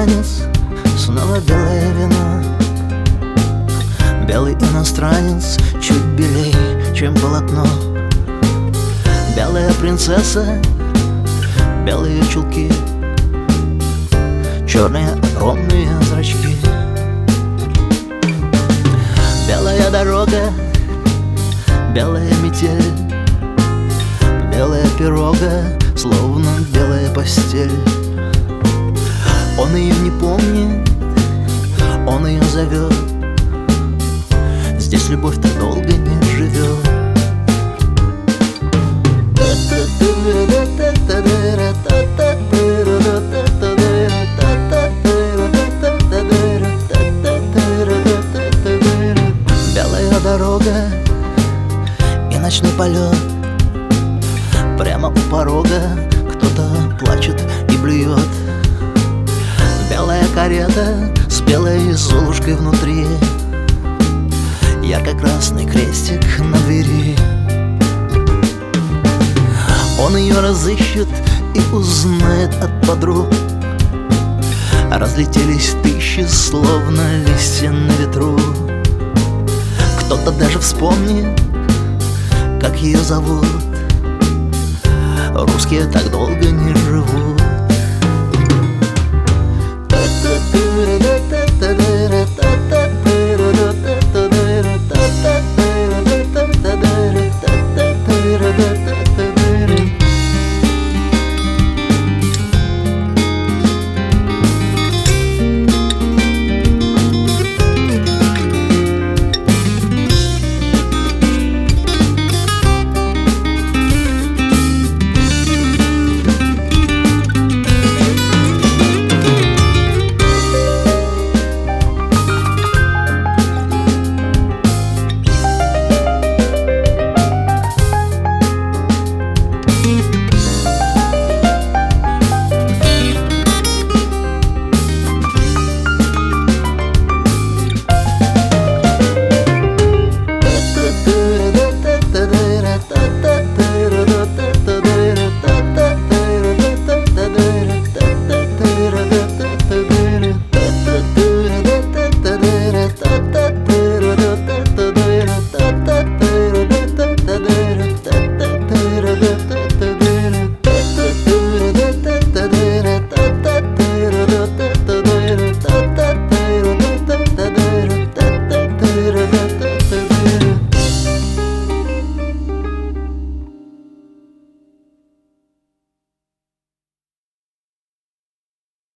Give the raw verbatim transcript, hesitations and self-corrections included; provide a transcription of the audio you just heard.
иностранец, снова белое вино. Белый иностранец чуть белей, чем полотно. Белая принцесса, белые чулки, черные огромные зрачки. Белая дорога, белая метель, белая пирога, словно белая постель. Он ее не помнит, он ее зовет. Здесь любовь так долго не живет. Белая дорога и ночной полет. Прямо у порога кто-то плачет и блюет. Белая карета с белой золушкой внутри, ярко-красный крестик на двери. Он ее разыщет и узнает от подруг. Разлетелись тысячи, словно листья на ветру. Кто-то даже вспомнит, как ее зовут. Русские так долго не живут.